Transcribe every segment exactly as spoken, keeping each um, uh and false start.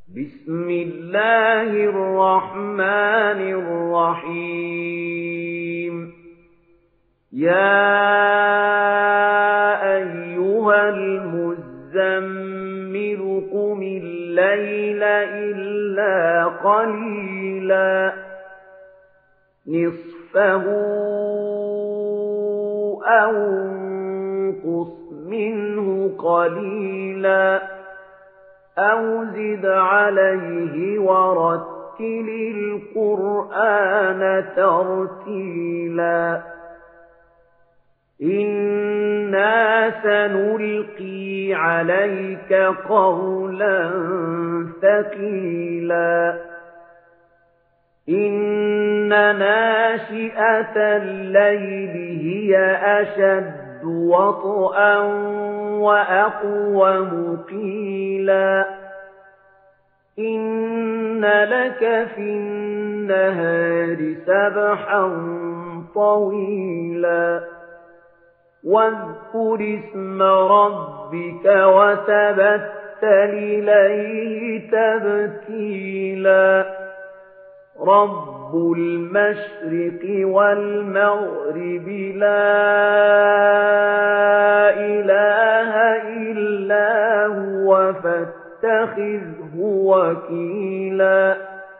بسم الله الرحمن الرحيم يا أيها المزمل قم الليل إلا قليلا نصفه أو انقص منه قليلا أو زد عليه ورتل القرآن ترتيلا إنا سنلقي عليك قولا ثقيلا إن ناشئة الليل هي أشد وطئا وأقوم قيلا إن لك في النهار سبحا طويلا واذكر اسم ربك وتبتل إليه تبتيلا رب المشرق والمغرب لا إله إلا هو فاتخذه وكيلا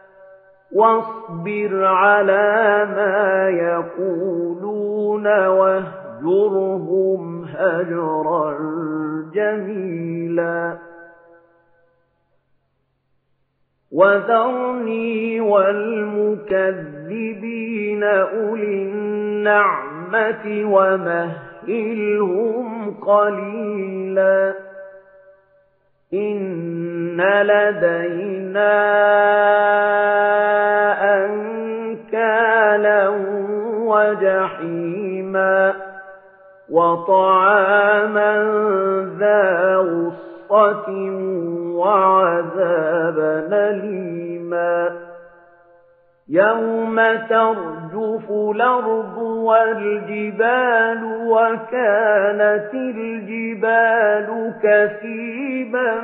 واصبر على ما يقولون واهجرهم هجرا جميلا وذرني والمكذبين أولي النعمة ومهلهم قليلا إن لدينا أنكالا وجحيما وطعاما ذا غصة وعذابا أليما يوم ترجف الأرض والجبال وكانت الجبال كثيبا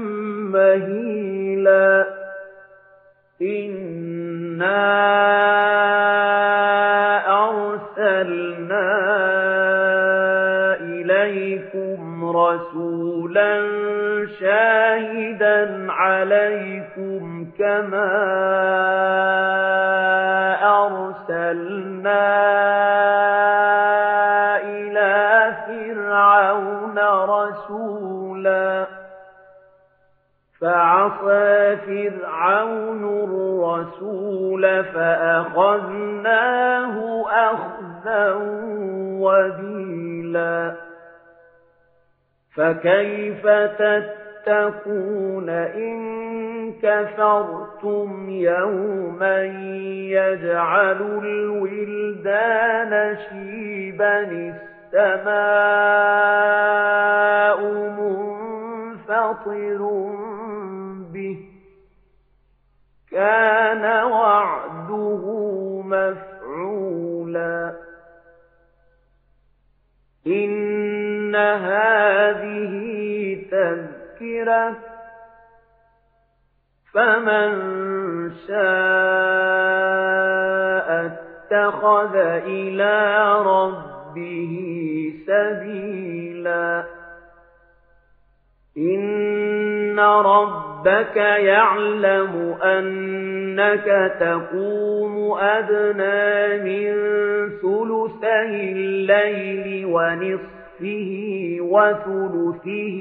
مهيلا إنا أرسلنا إليكم رسولا شاهدا عليكم كما أرسلنا إلى فرعون رسولا فعصى فرعون الرسول فأخذناه أخذا وبيلا فكيف تتقون إن كفرتم يوما يجعل الولدان شيبا السماء منفطر به كان وعده مفعولا إن هذه تذكرة فمن شاء اتخذ إلى ربه سبيلا إن ربك يعلم أنك تقوم أدنى من ثلثي الليل ونصفه وثلثه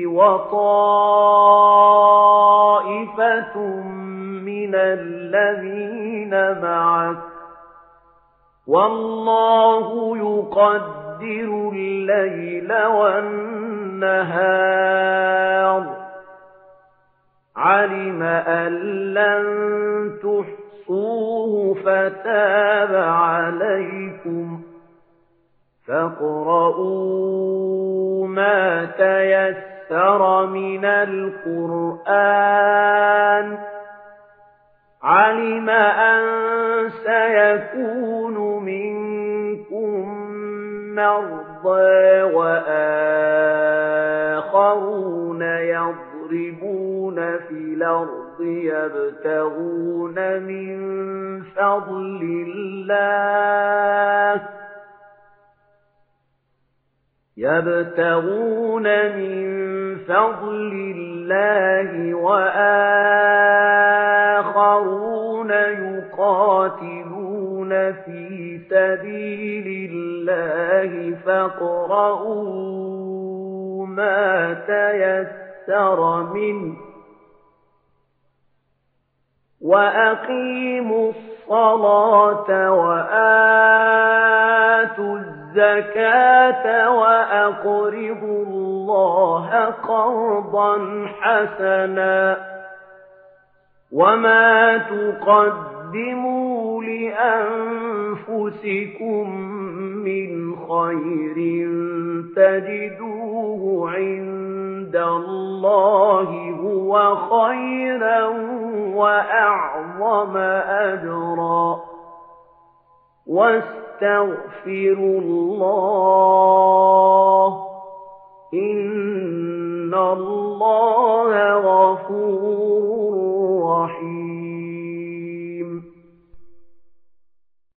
وطائفة من الذين معك والله يقدر الليل والنهار علم أن لن تحصوه فتاب عليكم فاقرؤوا ما تيسر من القرآن علم أن سيكون منكم مرضى وآخرون يضربون في الأرض يبتغون من فضل الله يبتغون من فضل الله وآخرون يقاتلون في سبيل الله فاقرؤوا ما تيسر منه وأقيموا الصلاة وآتوا الزكاة وأقرضوا الله قرضا حسنا وما تقدموا لأنفسكم من خير تجدوه عند الله هو خيرا وأعظم أجرا واستغفروا الله